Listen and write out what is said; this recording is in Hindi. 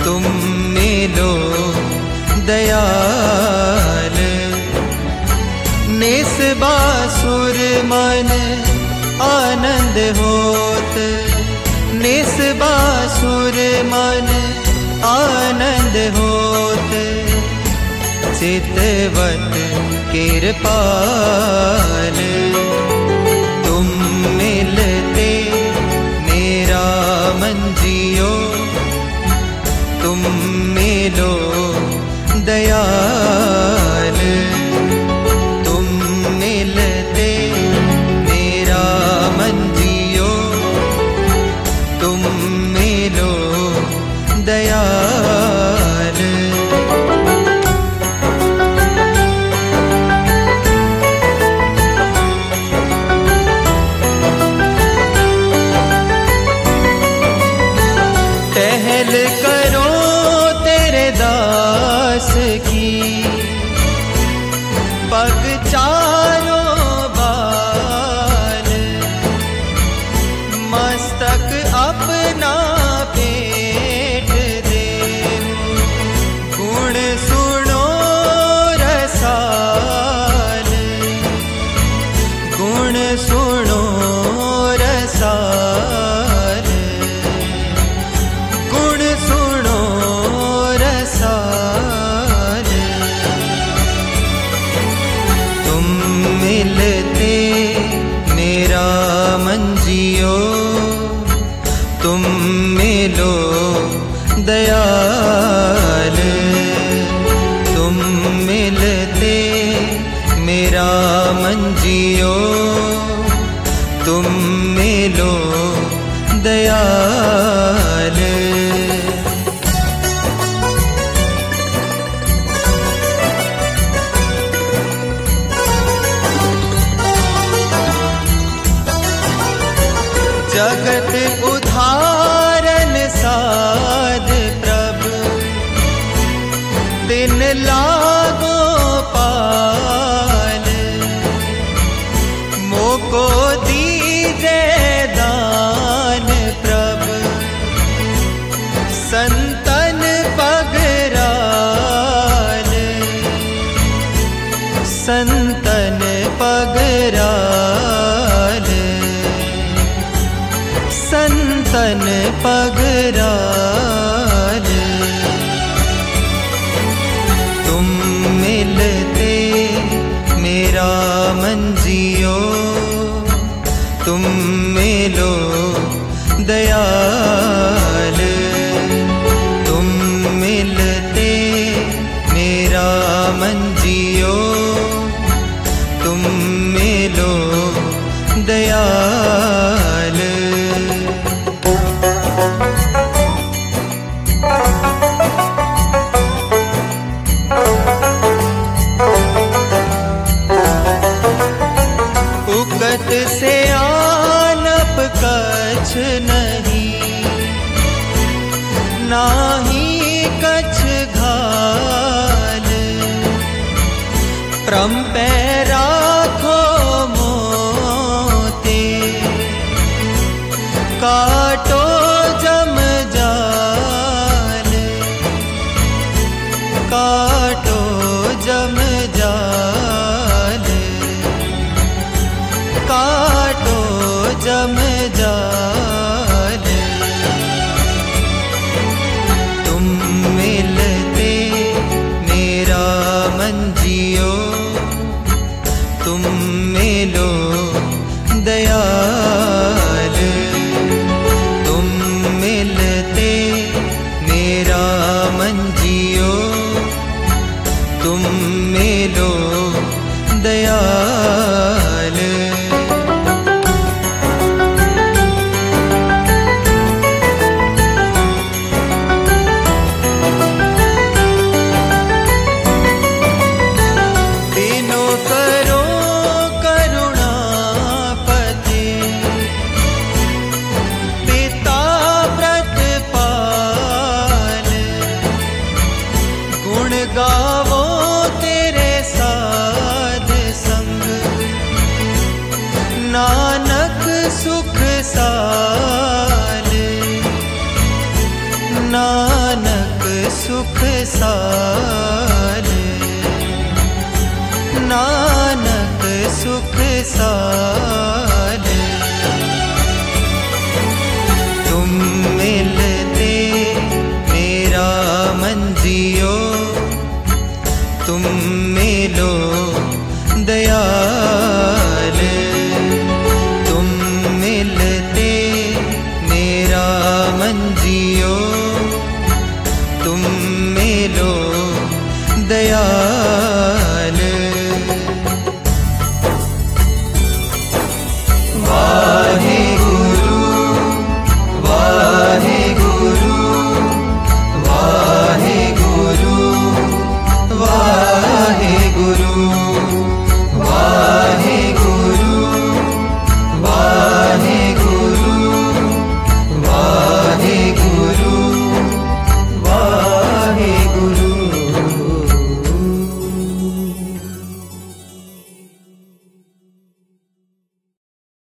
तुम मिलो दयाल। निस बासुर मन आनंद होत, निस बासुर मन आनंद होत। चितवत कृपाल तुम मिलते मेरा मन जियो, तुम मिलो दयाल। तुम मिलते मेरा मन जियो, तुम मिलो दयाल। टहल करो तेरे दास की, पग चारों बाल। मस्तक अपना पेट दे, गुण सुनो रसाल। गुण सुनो रसाल, गुण सुनो रसाल। तुम मिलते मेरा मन जियो, तुम मिलो दयाल। तुम मिलते मेरा मन जियो, तुम मिलो दयाल। जगत उद्धारन साध प्रभु, दिन लागो पाल। मोको दीजे दान प्रभु, संतन पगराल। संतन पगराल, संतन पगराल। तुम मिलते मेरा मन जियो, तुम मिलो दयाल। तुम मिलते मेरा मन जियो, तुम मिलो दयाल। उगत से आनप कछ नहीं, नाही कछ घाल। प्रम पे राखो मोते, काटो जम जाल। काटो जम जाल, काटो जम जाल। तुम मिलते मेरा मन जियो, सुख साले, नानक सुख साले। तुम मिलते मेरा मन जियो, तुम मिलो दयाल। तुम मिलते मेरा मन जियो, तुम मिलो दयाल। वाहे गुरु, वाहे गुरु, वाहे गुरु, वाहे गुरु।